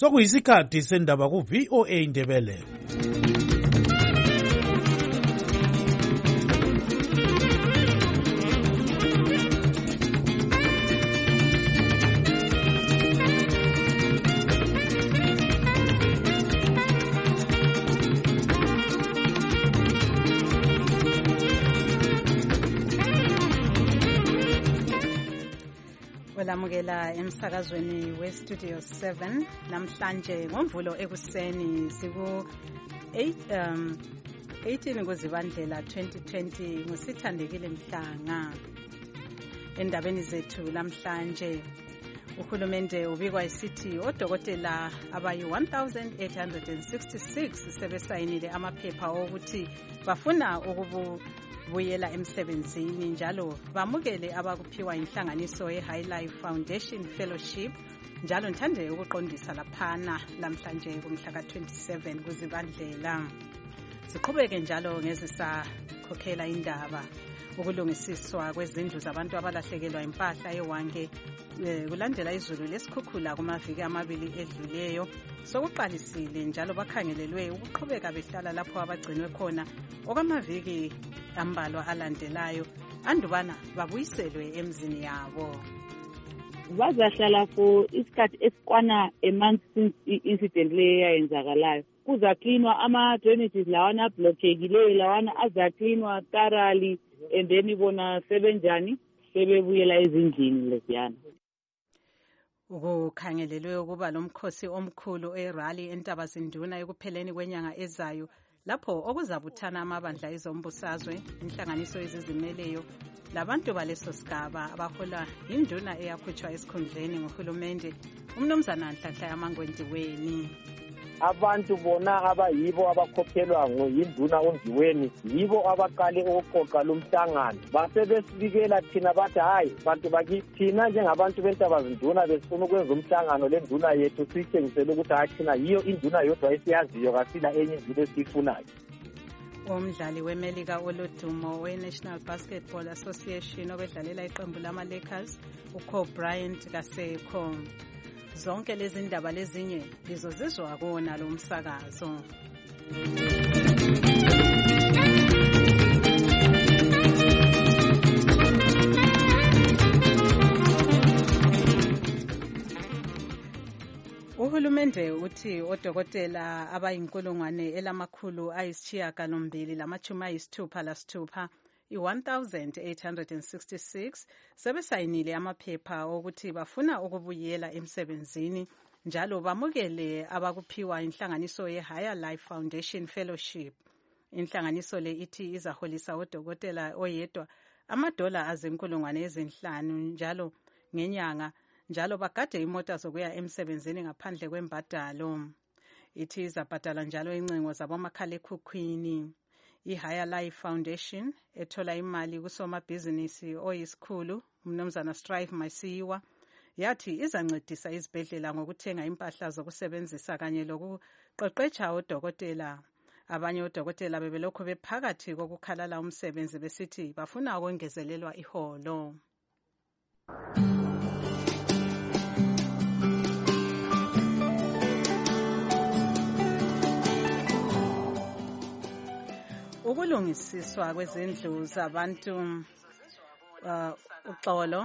Sokuyisikhathi sendaba ku-VOA Indebele. Lamukela emsakazweni we-Studio 7 namhlanje ngomvulo ekuseni siku 18 kuZibandlela 2020 ngusithandekile Mhlanga. Endabeni zethu namhlanje uhulumende ubikwa isithi odokotela abayi 1866 sebesayinile amaphepha okuthi bafuna ukubuyela emsebenzini njalo bamukele abakuphiwa inhlanganiso ye-High Life Foundation Fellowship njalo nthande ukuqondisa laphana lamhlanje kumhla ka-27 kuZibandlela. Siqhubeke njalo ngezisakhokhela indaba ukulungisiswa kwezindlu zabantu abalahlekelwa impahla eWange kulandela izulu lesikhukhula kumaviki amabili edluleyo sokuqalisile njalo bakhangelelwe ukuqhubeka behlala lapho abagcinwe khona okwamaviki ambalwa alandelayo andubana babuyiselwe emzini yabo. Bazahlala for isikhathi esikwana a month since i-incident le yayenzakalayo. Kuzaklinwa ama-drainages lawana ablokekileyo lawana azaklinwa thoroughly and then ibona sebenjani sebebuyela ezindlini leziyana. Ukukhangelelwe ukuba lomkhosi omkhulu erally eNtabazinduna ekupheleni kwenyanga ezayo lapho okuzabuthana amabandla ezombusazwe inhlanganiso ezizimeleyo labantu baleso sigaba abahola induna eyakhutshwa esikhundleni nguhulumende umnumzana Nhlanhla yaMangwendiweni. Abantu bona abayibo abakhokhelwa yinduna uNdiweni yibo abaqale ukuqoqa lumhlangano basebesibikela thina bathi hayi bantu bakithina njengabantu beNtabazinduna besifuna ukwenza umhlangano lenduna yethu siyitshengisele ukuthi hathina yiyo induna yodwa esiyaziyo kasila enye induna esiyifunayo. Umdlali weMelika olodumo we-National Basketball Association obedlalela iqembu lama-Lakers uKobe Bryant kasekho. Zonke lezi ndaba lezinye lizozizwa kuwona lo msakazo. Uhulumende uthi odokotela abayinkulungwane elamakhulu ayisishiyagalombili lamatshumi ayisithupha lasithupha i-1866 sebesayinile amaphepha okuthi bafuna ukubuyela emsebenzini njalo bamukele abakuphiwa inhlanganiso ye-Higher Life Foundation Fellowship. Inhlanganiso le ithi izaholisa odokotela oyedwa $5 ezinkulungwane njalo ngenyanga njalo bagade imota zokuya emsebenzini ngaphandle kwembadalo. Ithi izabhadala njalo incingo zabomakhalekhukhwini. I-Higher Life Foundation ethola imali kusomabhizinisi oyisikhulu umnumzana Strive Masiyiwa yathi izancedisa izibhedlela ngokuthenga impahla zokusebenzisa kanye lokuqeqetsha odokotela. Abanye odokotela bebelokhu bephakathi kokukhalala umsebenzi besithi bafuna ukwengezelelwa iholo. Ukulungisiswa kwezindlu zabantu uxolo.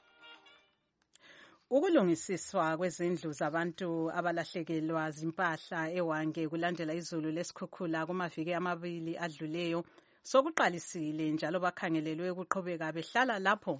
Ukulungisiswa kwezindlu zabantu abalahlekelwa zimpahla eWange kulandela izulu lesikhukhula kumaviki amabili adluleyo sokuqalisile njalo bakhangelelwe ukuqhubeka behlala lapho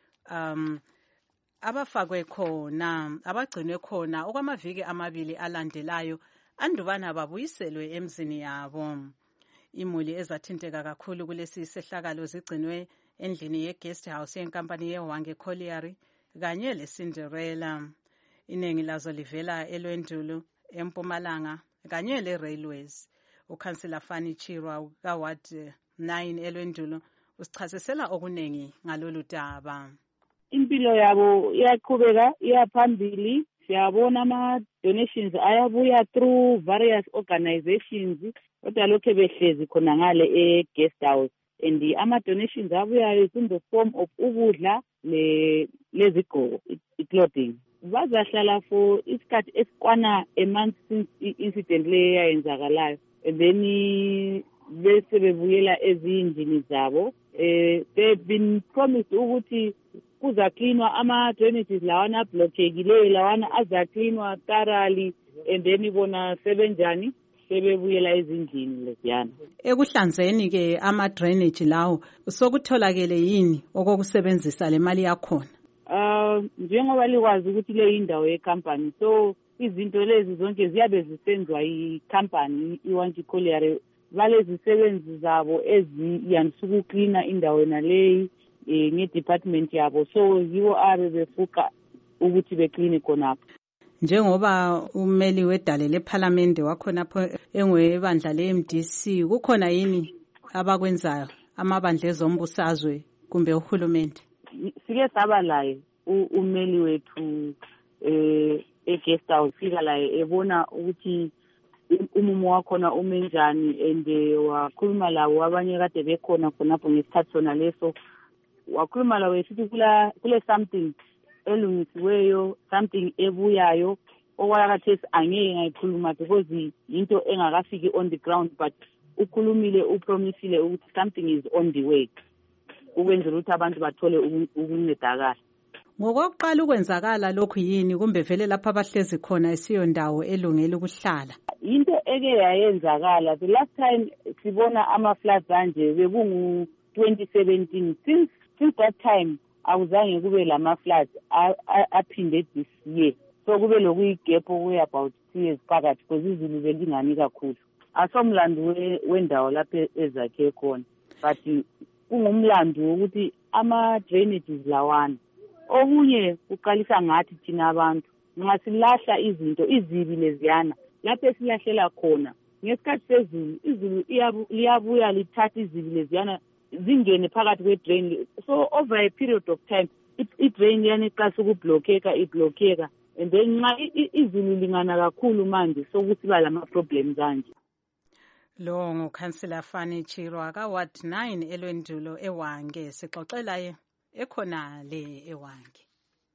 abafakwe khona abagcinwe khona okwamaviki amabili alandelayo andubana babuyiselwe emzini yabo. Imuli ezathinteka kakhulu kulesi sehlakalo zigcinwe endlini ye-guest house yenkampani yeWange Colliery kanye leCinderella. Iningi lazo livela eLwendulu, eMpumalanga kanye le-Railways. Ukhansila Fani Chirwa kaWard 9 eLwendulu usichazisela okuningi ngalolu daba. Impilo yabo iyaqhubeka iyaphambili. Siyabona ama-donations ayabuya through various organizations kodwa lokho behlezi khona ngale e-guest house and ama-donations abuyayo is in the form of ukudla lezigqoko, i-clothing. bazahlala for isikhathi esikwana a month since i-incident le yayenzakalayo, and then bese bebuyela ezindlini zabo. They've been promised ukuthi kuzaklinwa ama-drainages lawana ablockekile, lawana azaklinwa thoroughly, and then bona sebenjani sebebuyela ezindlini leziyana. Ekuhlanzeni ke ama-drainage lawo sokutholakele yini okokusebenzisa le mali yakhona? Njengoba likwazi ukuthi le indawo yecompany, so izinto lezi zonke ziyabe zisenzwa i-company iWanji Colliery, balezisebenzi zabo eziyanisuka uklina indawo naleyi nge-department yabo, so yiwo abe befuqa ukuthi bekline khonapho. Njengoba ummeli wedale lephalamende wakhonapho engwebandla le-MDC, kukhona yini abakwenzayo amabandla ezombusazwe kumbe uhulumende? Sike saba laye ummeli wethu e-guest house, fika laye ebona ukuthi umumo wakhona umenjani, and wakhuluma lawo abanye kade bekhona khonapho ngesikhathi sona leso. Wakhuluma lawo esithi kule something elungisiweyo, something ebuyayo okwakathesi angeke ngayikhuluma because into engakafiki on the ground, but ukhulumile upromisile ukuthi something is on the way ukwenzela ukuthi abantu bathole ukuncedakala. Ngokokuqala ukwenzakala lokhu yini kumbe vele lapha abahlezi khona isiyo ndawo elungele ukuhlala? Into eke yayenzakala the last time sibona ama-floods anje bekungu 2017. Since that time akuzange kube lama-floods aphinde this year, so kube lokuyigap okuye about 2 years phakathi because izulu belingani kakhulu. Asomlando wendawo lapho ezakhe khona, but kungumlando ukuthi ama-drainages lawana okunye kuqalisa ngathi thina abantu nxa silahla izinto izibi leziyana lapho esilahlela khona ngesikhathi sezulu, izulu liyabuya lithatha izibi leziyana zingene phakathi kwe-drain, so over a period of time i-drain yani iqasa ukublockeka iblockeka, and then nxa izulu lingana kakhulu manje sokuthi ba lama-problems anje. Lo ngukhansila Fani Chirwa ka-Ward 9 eLwendulo eWange, sixoxela ye ekhona le eWange.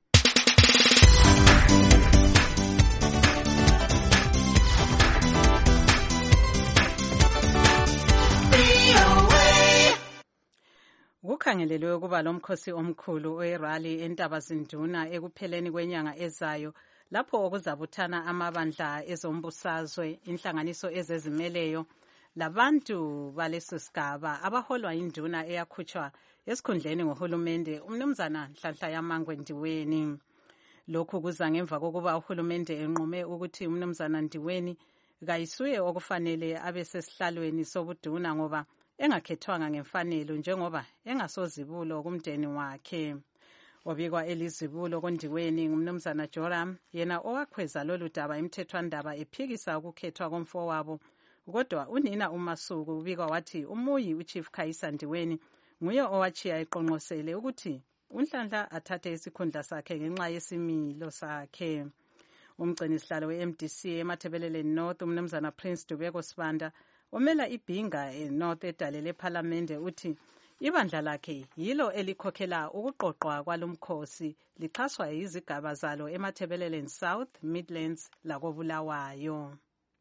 Kukhangelelwe ukuba lo mkhosi omkhulu we-rally eNtabazinduna ekupheleni kwenyanga ezayo, lapho okuzabuthana amabandla ezombusazwe, inhlanganiso ezezimeleyo labantu baleso sigaba abaholwa induna eyakhutshwa esikhundleni ngohulumende umnumzana Nhlanhla Yamangwe Ndiweni. Lokhu kuza ngemva kokuba uhulumende enqume ukuthi umnumzana Ndiweni kayisuye okufanele abe sesihlalweni sobuduna ngoba engakhethwanga ngemfanelo njengoba engasozibulo kumndeni wakhe. Obikwa elizibulo kondiweni ngumnumzana Joram, yena owakhweza lolu daba imthethwandaba ephikisa ukukhethwa komfowabo. Kodwa unina uMasuku ubikwa wathi umuyi uChief Khayisa Ndiweni nguye owachiya eqonqosele ukuthi uNhlanhla athathe isikhundla sakhe ngenxa yesimilo sakhe. Umgcinisihlalo we-MDC eMathebeleleni North umnumzana Prince Dubeko Sibanda omela ibhinga eNorth edale lephalamende uthi ibandla lakhe yilo elikhokhela ukuqoqwa kwalomkhosi lixhaswa yizigaba zalo eMathebeleleni South, Midlands lakobulawayo.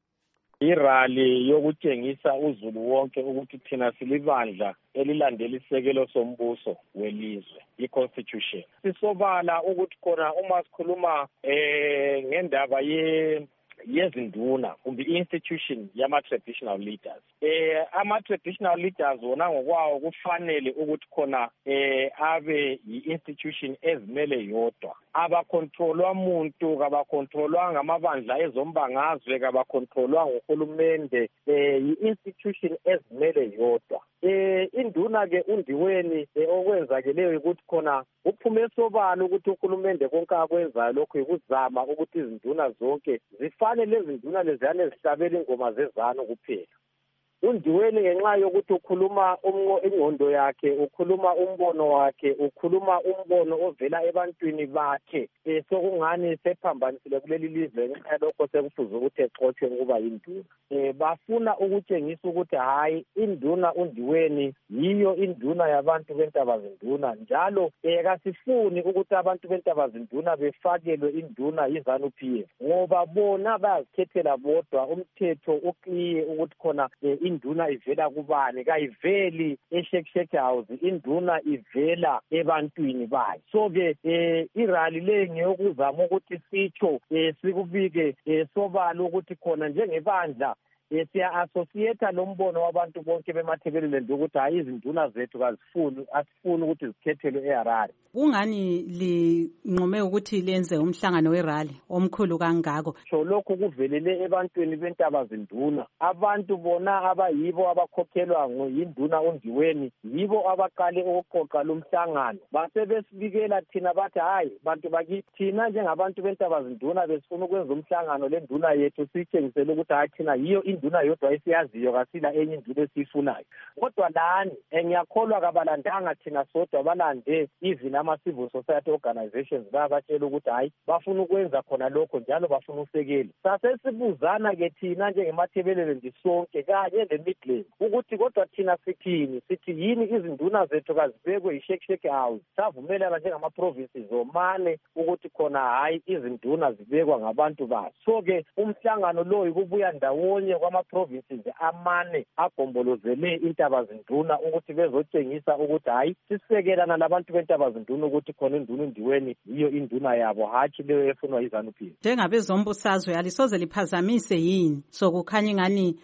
Irally yokutshengisa uzulu wonke ukuthi thina silibandla elilandela isekelo sombuso welizwe, i-constitution. Sisobala ukuthi khona uma sikhuluma ngendaba yezinduna kumbe i-institution yama-traditional leaders. Ama-traditional leaders wona ngokwawo kufanele ukuthi khona abe yi-institution ezimele yodwa. Abakontrolwa muntu, kabakontrolwa ngamabandla ezombangazwe, kabakontrolwa nguhulumende, yi-institution ezimele yodwa. Induna-ke uNdiweni okwenzakeleyo ukuthi khona uphume sobala ukuthi uhulumende konke akwenzayo lokhu yikuzama ukuthi izinduna zonke zifane lezi nduna leziyane zihlabela ingoma zezano kuphela. uNdiweni ngenxa yokuthi ukhuluma ingqondo yakhe, ukhuluma umbono wakhe, ukhuluma umbono ovela ebantwini bakhe, sokungani sephambanisile kuleli lizwe ngenxa yalokho sekufuze ukuthi exotshwe ukuba yinduna. Bafuna ukutshengisa ukuthi hayi, induna uNdiweni yiyo induna yabantu bentabazinduna, njalo kasifuni ukuthi abantu bentabazinduna befakelwe induna yiZANU-PF, ngoba bona bayazikhethela bodwa. Umthetho ukliye ukuthi khona induna ivela kubani, kayiveli eSheke House, induna ivela ebantwini bayo. So-ke irally le ngeyokuzama ukuthi sitsho sikubike sobala ukuthi khona njengebandla siya-associate lo mbono wabantu bonke bemathebeleleni ukuthi hayi, izinduna zethu asifuni ukuthi zikhethelwe eHarare. Kungani linqume ukuthi lenze umhlangano werally omkhulu kangako? So lokho kuvelele ebantwini bentabazinduna. Abantu bona abayibo abakhokhelwa yinduna uNdiweni yibo abaqale ukuqoqa lo mhlangano. Base besibikela thina bathi hayi, bantu bakithi, thina njengabantu bentabazinduna besifuna ukwenza umhlangano le nduna yethu sitshengisele ukuthi hayi, thina yiyo induna yodwa esiyaziyo, kasila enye induna esiyifunayo. Kodwa lani ngiyakholwa kabalandanga thina sodwa, balande even ama-civil society organizations babatshela ukuthi hayi, bafuna ukwenza khona lokho njalo bafuna usekela. Sasesibuzana-ke thina njengemathebeleleni sonke kanye le-Midland ukuthi kodwa thina sithini, sithi yini izinduna zethu kazibekwe yiSheke House, savumelana njengama-provinces omane ukuthi khona hayi, izinduna zibekwa ngabantu bazo. So-ke umhlangano lo kubuya ndawonye kwama-provinces amane agombolozele intabazinduna ukuthi bezotshengisa ukuthi hayi, sisekelana labantu bentabazinduna ukuthi khona induna uNdiweni yiyo induna yabo, hatshi leyo efunwa yiZANU-PF. Njengabezombusazwe alisoze liphazamise yini sokukhanya ingani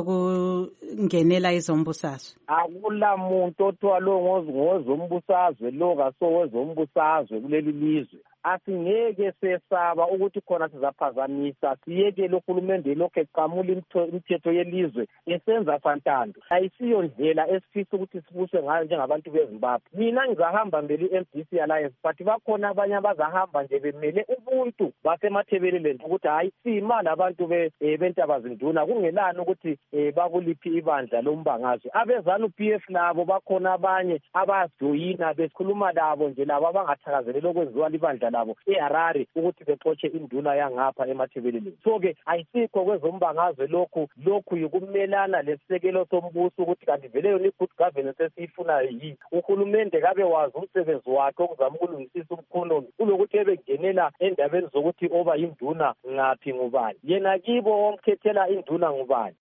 sokungenela izombusazwe? Akula muntu othiwa lo ngozombusazwe, lo kasowezombusazwe kuleli lizwe. Asingeke sesaba ukuthi khona sizaphazamisa, siyekele uhulumende lokho eqamula imithetho yelizwe esenza fantando. Ayisiyo ndlela esifisa ukuthi sibuse ngayo njengabantu beZimbabwe. Mina ngizahamba mbele i-MDC Alliance, but bakhona abanye abazahamba nje bemele ubuntu basemathebeleleni ukuthi hayi, siyimali abantu bentabazinduna, kungelani ukuthi bakuliphi ibandla lombangazwe. AbeZANU-PF labo bakhona abanye abajoyina besikhuluma labo nje, labo abangathakazeleli okwenziwa libandla labo eHarare ukuthi bexotshe induna yangapha emathebeleleni. So-ke ayisikho kwezombangazwe lokhu yikumelana lesisekelo sombuso ukuthi kanti vele yona i-good governance esiyifunayo yini. Uhulumende kabe wazi umsebenzi wakhe okuzama ukulungisisa umkhonomi kulokuthi ebengenela endabeni zokuthi oba yinduna ngaphi ngubani, yena kibo omkhethela induna ngubani.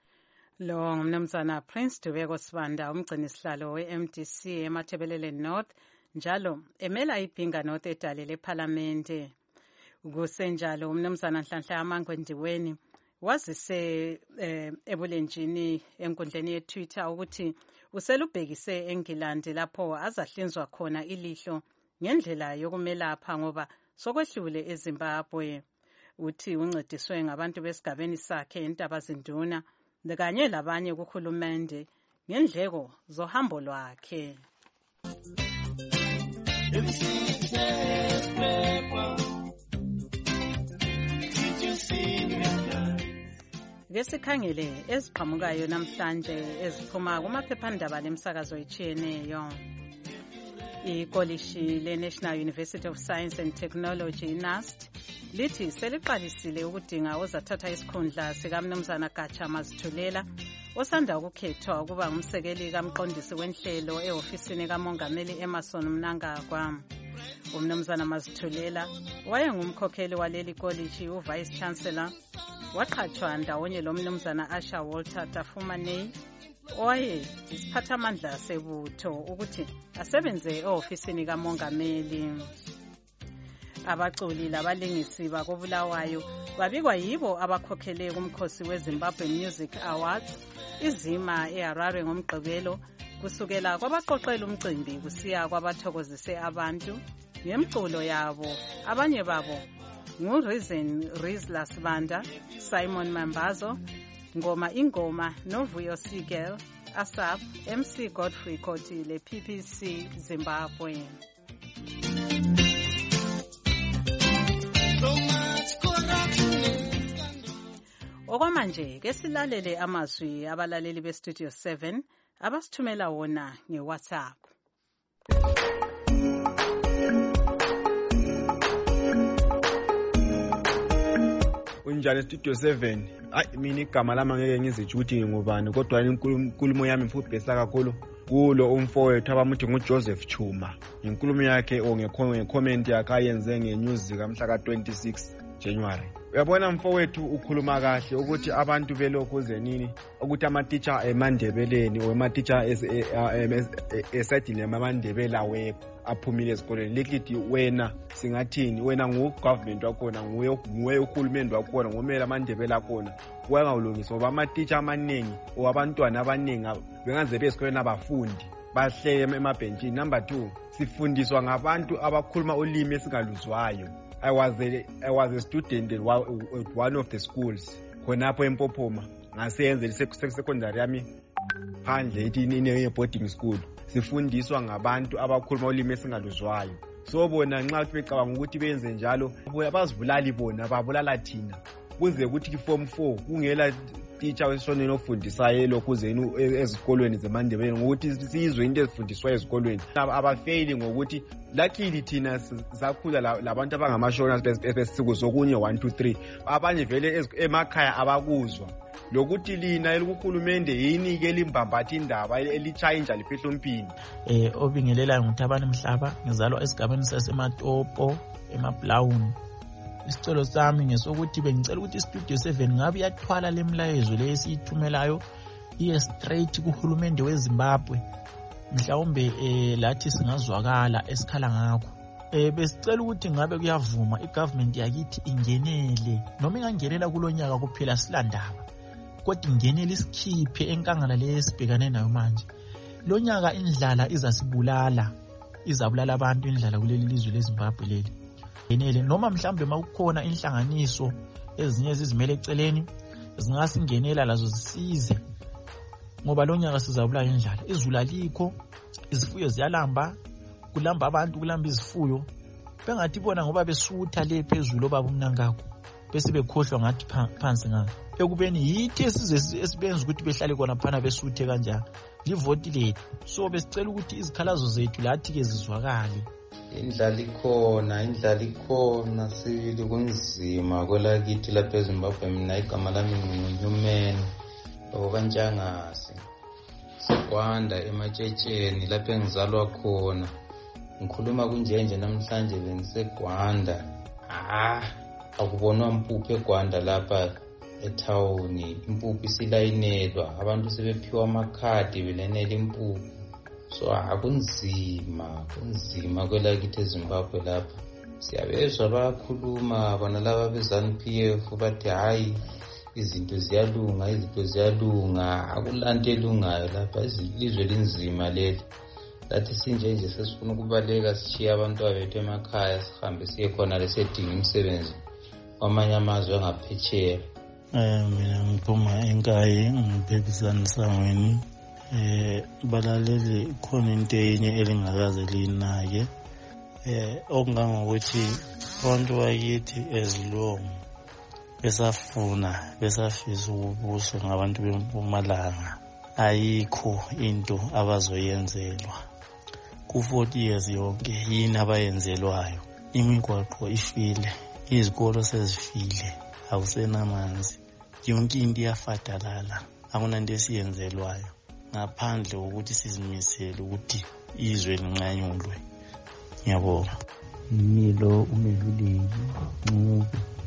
Lo ngumnumzana Prince Dubeko Sibanda, umgcini sihlalo we-MDC emathebeleleni North, njalo emela ibhinga North edale lephalamende. Kusenjalo umnumzana Nhlanhla Amangwe Ndiweni wazise ebulenjini enkundleni yeTwitter ukuthi uselubhekise eNgilandi lapho azahlinzwa khona ilihlo ngendlela yokumelapha ngoba sokwehlule eZimbabwe. Uthi uncediswe ngabantu besigabeni sakhe entabazinduna kanye labanye kuhulumende ngendleko zohambo lwakhe. Ngesikhangele eziqhamukayo namhlanje eziphuma kumaphephandaba lemsakazo etshiyeneyo. Ikolishi le-National University of Science and Technology, NUST, lithi seliqalisile ukudinga ozathatha isikhundla sikamnumzana Gatsha Mazithulela osanda ukukhethwa ukuba ngumsekeli kamqondisi wenhlelo ehofisini kamongameli Emerson Mnangagwa. Umnumzana Mazithulela wayengumkhokheli waleli college, uvice chancellor, waqhatshwa ndawonye lo mnumzana Asha Walter Tafumanei owaye isiphathamandla sebutho ukuthi asebenze ehofisini kamongameli. Abaculi labalingisi bakobulawayo babikwa yibo abakhokhele kumkhosi weZimbabwe Music Awards izima eHarare ngomgqibelo, kusukela kwabaqoqela umcimbi kusiya kwabathokozise abantu ngemculo yabo. Abanye babo nguReason Rizla Sibanda, Simon Mambazo, Ngoma Ingoma, Novuyo Sigel, ASAP, MC Godfrey Koti le PPC Zimbabwe. Okwamanje ke silalele amazwi abalaleli beStudio 7 abasithumela wona ngeWhatsApp. Unjani Studio 7? Mina igama lami ngeke ngizitsho ukuthi ngubani, kodwa inkulumo yami mfubhesa kakhulu kulo umfowethu abamuthi nguJoseph Chuma. Inkulumo yakhe ngecomment yakhe ayenze ngenews kamhla ka26 January. Uyabona mfowethu ukhuluma kahle ukuthi abantu belokhu zenini ukuthi ama-teacher eMandebeleni or ama-teacher esadini eMandebela wekho aphumile esikoleni. Likithi wena singathini, wena ngu-government wakhona, nguwe uhulumende wakhona, ngumele aMandebela akhona. Kwengawulungisa ngoba ama-teacher amaningi or abantwana abaningi bengaze besikoleni abafundi bahleke emabhentshini. Number 2, sifundiswa ngabantu abakhuluma ulimi esingaluzwayo. I was a student at one of the schools khonapho eMpophoma. Ngaseyenze secondary yami phandle ithi boarding school. Sifundiswa ngabantu abakhuluma ulimi esingaluzwayo. So bona nxa becabanga ukuthi benze njalo abazibulali bona, babulala thina. Kuze ukuthi form 4 kungela teacher wesonweni ofundisayo lokhu zenu ezikolweni zeMandebele ngokuthi sizwe into ezifundiswa ezikolweni. Abafeyili ngokuthi luckily thina sakhula labantu abangamashona besisiku sokunye 1 2 3. Abanye vele emakhaya abakuzwa lokuthi lina elikuhulumende yini ke limbambatha indaba elichayinja lifihla umpini. Obingelelayo nguThabani Mhlaba, ngizalwa esigabeni saseMatopo eMablawuni. Isicelo sami ngesokuthi bengicela ukuthi iStudio 7 ngabe yathwala lemlayezo lesiyithumelayo iye straight kuhulumende weZimbabwe. Mhlawumbe lathi singazwakala esikhala ngakho. Besicela ukuthi ngabe kuyavuma igovernment yakithi ingenele noma ingangenela kulonyaka kuphela silandaba, kodwa ingenele isikhiphe enkangala lesibhekane nayo manje. Lonyaka indlala izabulala abantu indlala kuleli lizwe leZimbabwe leli. Ingenele noma mhlambe makukhona inhlanganiso ezinye ezizimele eceleni zingasingenela lazo zisize, ngoba lonyaka sizabula indlala. Izulu alikho, izifuyo ziyalamba, kulamba abantu, kulamba izifuyo. Bengathi bona ngoba besutha le phezulu baba umnankakho bese bekhohlwa ngathi phansi ngakho. Ekubeni yithi esibenza ukuthi behlale khona phana besuthe kanjani. Livoti lethu. So besicela ukuthi izikhalazo zethu lathi ke zizwakale. Indlala ikhona sibili kunzima kwelakithi lapha eZimbabwe. Mina igama lami nguNewman okanjangasi, sekwanda ematshetshen lapha engizalwa khona. Ngikhuluma kunjenje namhlanje bengisegwanda. Akubonwa mpuphu eGwanda lapha ethawuni. Impuphu isilayinelwa, abantu sebephiwa amakhadi belenela impuphu. So kunzima kwelakithi eZimbabwe lapha. Siyabezwa bayakhuluma bona laba beZANU-PF bathi hayi izinto ziyalunga, akulanto elungayo lapha. Ilizwe linzima leli. Lathi sinjenje sesifuna ukubaleka sishiya abantu abethu emakhaya sihambe siye khona lesedinga imisebenzi kwamanye amazwe angaphetsheya. Mina ngiphuma eNkayi, ngibhekisana sangweni. Balaleli khona into enye elingakaze linake, okungangokuthi abantu bakithi ezilong besafisa ukubuswa ngabantu beMpumalanga. Ayikho into abazoyenzelwa ku-40 years yonke. Yini abayenzelwayo? Imigwaqo ifile, izikolo sezifile, akusenamanzi, yonke into iyafadalala, akunanto esiyenzelwayo ngaphandle kokuthi sizimisele ukuthi izwe linqanyulwe. Ngiyabonga. Yilo umevuleki Ncube.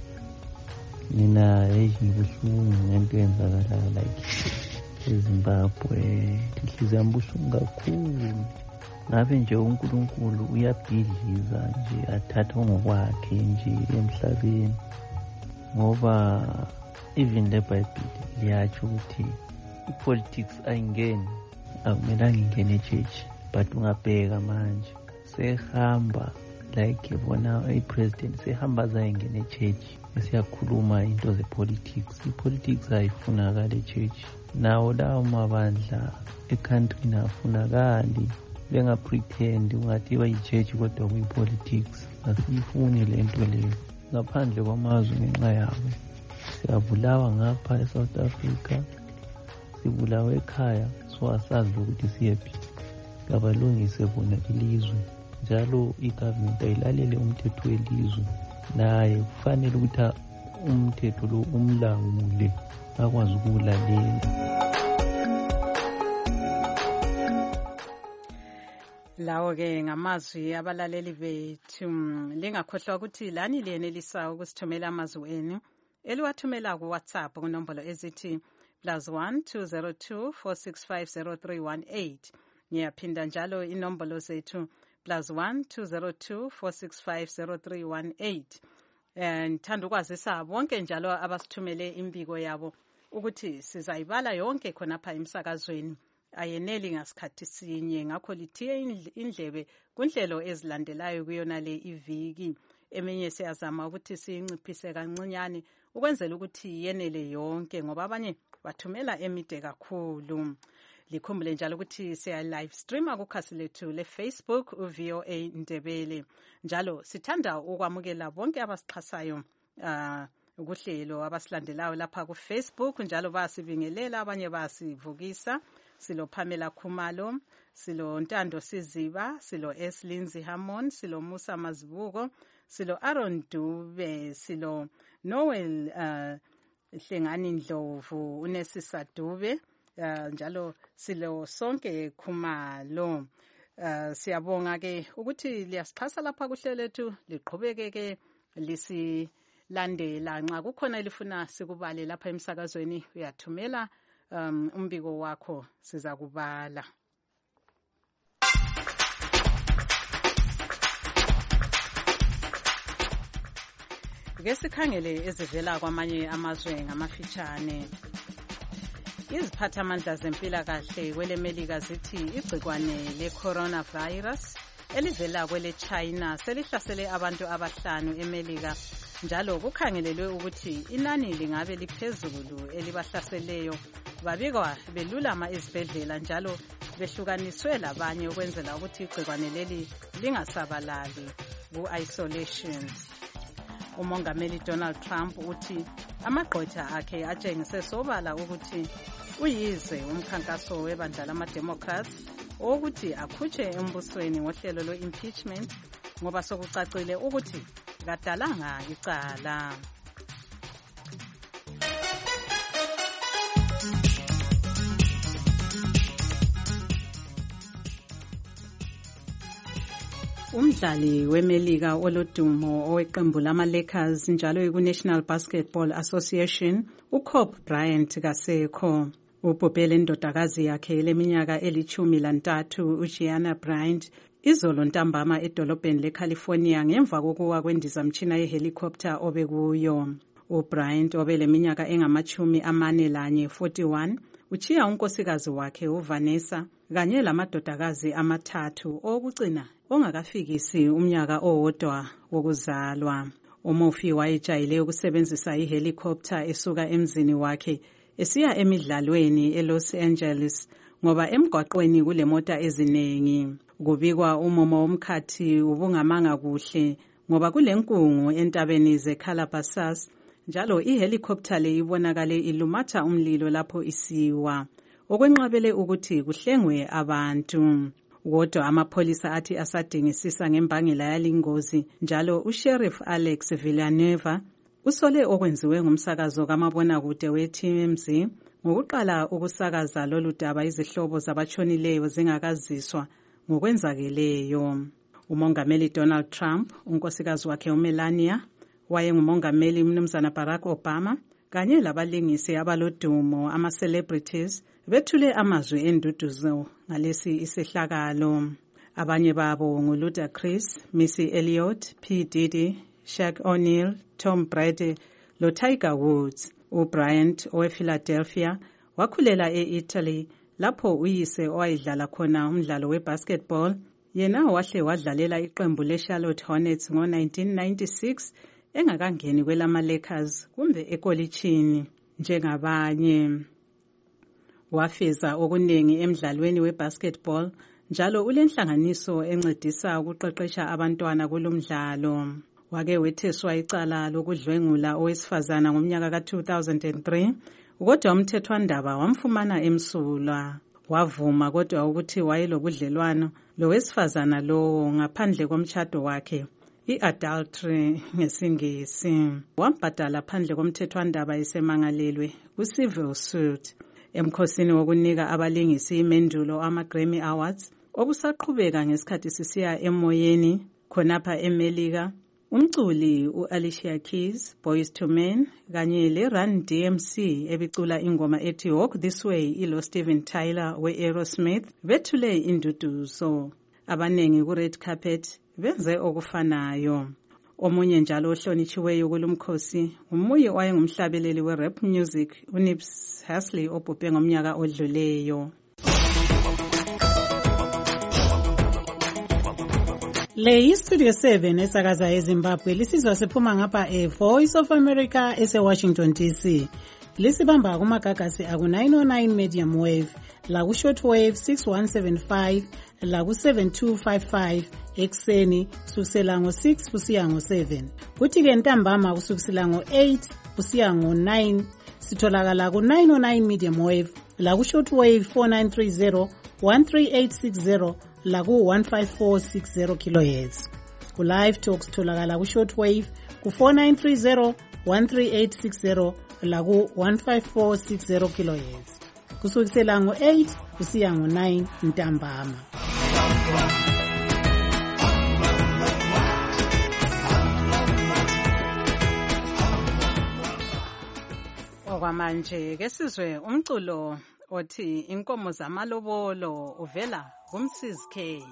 Mina ngibuhlungu ngento eyenzakala like eZimbabwe. Inhliziyo yami ibuhlungu kakhulu. Ngabe nje uNkulunkulu uyabhidliza nje athatha ngokwakhe nje emhlabeni, ngoba even le Bible liyatsho ukuthi politics ayingeni, akumelanga ingene church. But ungabheka manje sehamba like bona ipresident sehamba zayengene church, siyakhuluma into zepolitics. Ipolitics ayifunakali church. Nawo lawo mabandla ecountry nafunakali, benga pretend ungathi bayi-church kodwa kuyi-politics. Asiyifuni le nto leyo ngaphandle kwamazwe ngenxa yabo. siyabulawa ngapha eSouth Africa, sibulawe ekhaya, so asazi ukuthi siyephi. Kabalungise bona ilizwe, njalo igovernment ayilalele umthetho welizwe, naye kufanele ukuthi umthetho lo umlawule, akwazi ukuwulalela. Lawo-ke ngamazwi abalaleli bethu. Lingakhohlwa ukuthi lani liyenelisa ukusithumela amazwi enu eliwathumela kuWhatsApp kunombolo ezithi +1 202 465 0318. Ngiyaphinda njalo inombolo zethu +1 202 465 0318. Ngithanda ukwazisa bonke njalo abasithumele imbiko yabo ukuthi sizayibala yonke khonapha emsakazweni. Ayeneli ngasikhathi sinye, ngakho lithiye indlebe kunhlelo ezilandelayo kuyona le iviki. Eminye siyazama ukuthi siyinciphise kancinyane ukwenzela ukuthi yenele yonke, ngoba abanye bathumela emide kakhulu. Likhumbule njalo ukuthi siya live streama kukhasi lethu leFacebook uVOA Ndebele. Njalo sithanda ukwamukela bonke abasixhasayo kuhlelo abasilandelayo lapha kuFacebook, njalo basibingelela, abanye basivukisa. Silo Pamela Khumalo, silo Ntando Siziba, silo S. Lindsay Hammond, silo Musa Mazibuko, silo Aaron Dube, silo Noel Hlengani Ndlovu, Unesisa Dube, njalo silo sonke Khumalo. Siyabonga ke ukuthi liyasixhasa lapha kuhlelo lethu, liqhubeke ke lisilandela. Nxa kukhona elifuna sikubale lapha emsakazweni, uyathumela umbiko wakho, siza kubala. Ke sikhangele ezivela kwamanye amazwe ngamafitshane. Iziphathamandla zempilakahle kwelemelika zithi igcikwane le-coronavirus elivela kwele China selihlasele abantu abahlanu emelika, njalo kukhangelelwe ukuthi inani lingabe liphezulu elibahlaseleyo. Babikwa belulama ezibhedlela njalo behlukaniswe labanye ukwenzela ukuthi igcikwane leli lingasabalali ku-isolation. Umongameli Donald Trump uthi amagqwetha akhe atshengise sobala ukuthi uyize umkhankaso webandla lama-Democrats ukuthi akhutshe embusweni ngohlelo lwe-impeachment, ngoba sokucacile ukuthi kadalanga icala. Umdlali wemelika olodumo oweqembu lama-Lakers njalo ku-National Basketball Association uKobe Bryant kasekho. Ubhubhele indodakazi yakhe leminyaka eli-13 uGianna Bryant izolo ntambama edolobheni leCalifornia ngemva kokuwa kwendizamtshina yehelicopter obekuyo. uBryant obeleminyaka engama-41 41 uchiya unkosikazi wakhe uVanessa kanye lamadodakazi amathathu okugcina ongakafikisi umnyaka owodwa wokuzalwa. Umufi wayejayele ukusebenzisa ihelicopter esuka emzini wakhe esiya emidlalweni eLos Angeles ngoba emgwaqweni kulemota eziningi. Kubikwa umumo womkhathi ubungamanga kuhle ngoba kulenkungu entabeni zeCalabasas, njalo ihelicopter le ibonakale ilumatha umlilo lapho isiwa, okwenqabele ukuthi kuhlengwe abantu. Kodwa amapholisa athi asadingisisa ngembangela yalingozi, njalo uSheriff Alex Villanueva usole okwenziwe ngumsakazo kamabonakude weTMZ ngokuqala ukusakaza lolu daba izihlobo zabatshonileyo zingakaziswa ngokwenzakeleyo. Umongameli Donald Trump, unkosikazi wakhe uMelania, wayengumongameli Mnumzana Barack Obama kanye labalingisi abalodumo ama-celebrities bethule amazwi enduduzo ngalesi isehlakalo. Abanye babo nguLudacris, Missy Elliott, P. Diddy, Shaq O'Neal, Tom Brady loTiger Woods. uBryant owePhiladelphia wakhulela e-Italy lapho uyise owayedlala khona umdlalo webasketball, yena wahle wadlalela iqembu leCharlotte Hornets ngo-1996 engakangeni kwelama-Lakers kumbe ekolitshini njengabanye. Wafeza okuningi emdlalweni webasketball njalo ulenhlanganiso encedisa ukuqeqesha abantwana kulomdlalo. wake wetheswa icala lokudlwengula owesifazana ngomnyaka ka-2003 kodwa umthethwandaba wamfumana emsulwa. Wavuma kodwa ukuthi wayelobudlelwano lowesifazana lowo ngaphandle komtshado wakhe, i-adultery ngesingisi. Wambhadala phandle komthethwandaba esemangalelwe ku-civil suit. Emkhosini wokunika abalingisi imendulo ama-Grammy Awards okusaqhubeka ngesikhathi sisiya emoyeni khonapha eMelika, umculi u-Alicia Keys, Boyz II Men kanye le-Run DMC ebicula ingoma ethi Walk This Way ilo Steven Tyler we-Aerosmith bethule induduzo. Abanengi ku-red carpet benze okufanayo. Omunye njalo ohlonitshiweyo kulumkhosi umuye wayengumhlabeleli we-rap music uNipsey Hussle obhubhe ngomnyaka odluleyo. Le yi-Studio 7 esakaza eZimbabwe lisizwa siphuma ngapha Voice of America ese-Washington DC. Lisibamba kumagagasi aku-909 medium wave, laku-shortwave 6175, laku-7255 ekseni kusukisela ngo-6 kusiya ngo-7. Kuthi-ke ntambama kusukisela ngo-8 kusiya ngo-9 sitholakala ku-909 medium wave, laku-shortwave 4930 13860 laku-15460 kHz. Ku-live talk sitholakala ku-shortwave ku-4930 13860 laku-15460 kHz. Kusukisela ngo-8 kusiya ngo-9 ntambama. Okwamanje ke sizwe umculo othi inkomo zamalobolo uvela kumsizi K.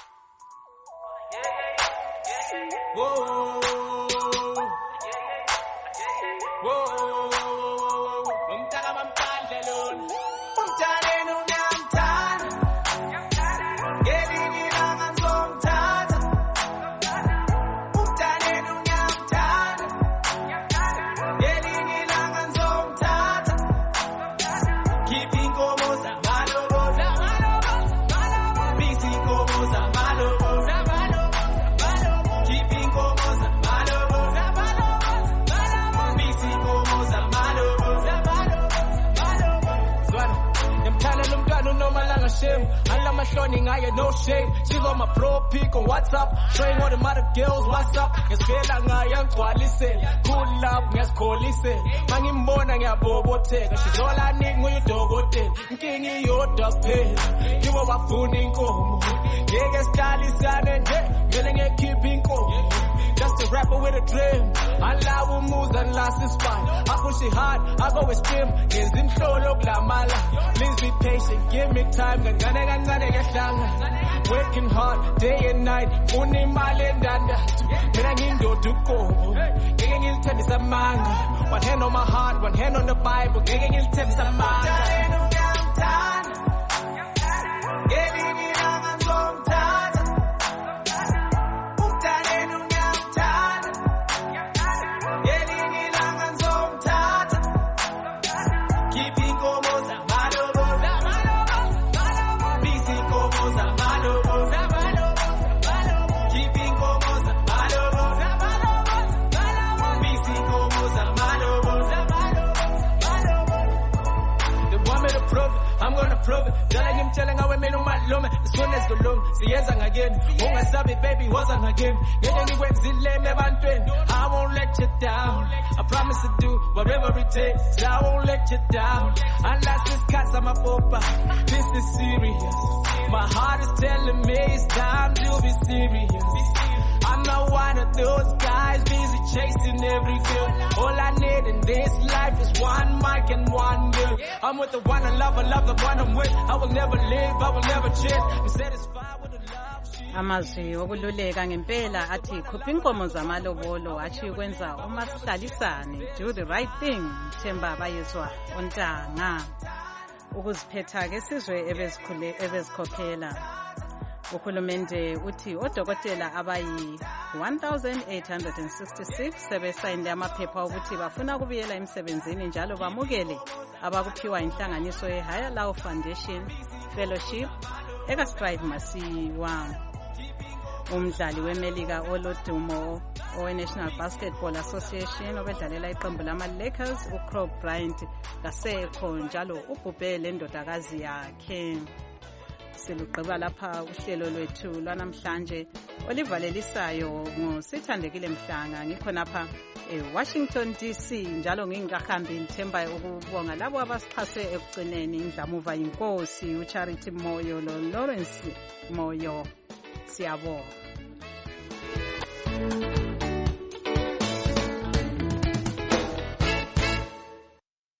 No shame, she's on my pro pic on WhatsApp, showing all the mother girls what's up. Ngesifela ngayo ngigcwalise, cool love ngesikholise, mangimbona ngiyabobotheka, she's all I need nguyidokotela, inkinga iyodwa kuphela, yibo bafuna inkomo, ngeke sihlalisane nje, ngeke ngekhipha inkomo. Just a rapper with a dream, I love moves and last is fine. I push it hard, I go with stream, ngezimhlolo kulamala. Please be patient, give me time, kancane kancane ngehlanga. Working hard, day and night, unimali endandathu. Mina ngiyindoda uqobo, ngeke ngilithembisa amanga. One hand on my heart, one hand on the Bible, ngeke ngilithembisa amanga. Telling how women umalume isona ezolunga siyenza ngakini ungasabi baby woza ngakini ngeke ngikwenzile ebantweni. I won't let you down, I promise to do whatever it takes. I won't let you down unless this cat's on my popa. This is serious, my heart is telling me it's time to be serious. I'm not one of those guys busy chasing every girl. All I need in this life is one mic and one girl. I'm with the one I love the one I'm with. I will never live, I will never change. I'm satisfied with the love she... Amazwi okululeka ngempela athi khupha inkomo zamalobolo athi kwenza uma sihlalisane, do the right thing. Themba bayizwa ontanga ukuziphetha ke sizwe ebezikhokhela. Uhulumende uthi odokotela abayi 1866 sebesayinde amaphepha ukuthi bafuna kubuyela emsebenzini njalo bamukele abakuphiwa inhlanganiso ye-Higher Law Foundation Fellowship eka Strive Masiwa. umdlali wemelika olodumo owe-National Basketball Association obedlalela iqembu lama-Lakers uCrow Bryant kasekho njalo ubhubhe lendodakazi yakhe. Silugqiba lapha uhlelo lwethu lwanamhlanje olivalelisayo ngusithandekile Mhlanga ngikhonapha eWashington DC njalo ngingakahambi ngithembayo ukubonga labo abasixhase ekugcineni indlamuva inkosi uCharity Moyo lo Lawrence Moyo siyabonga.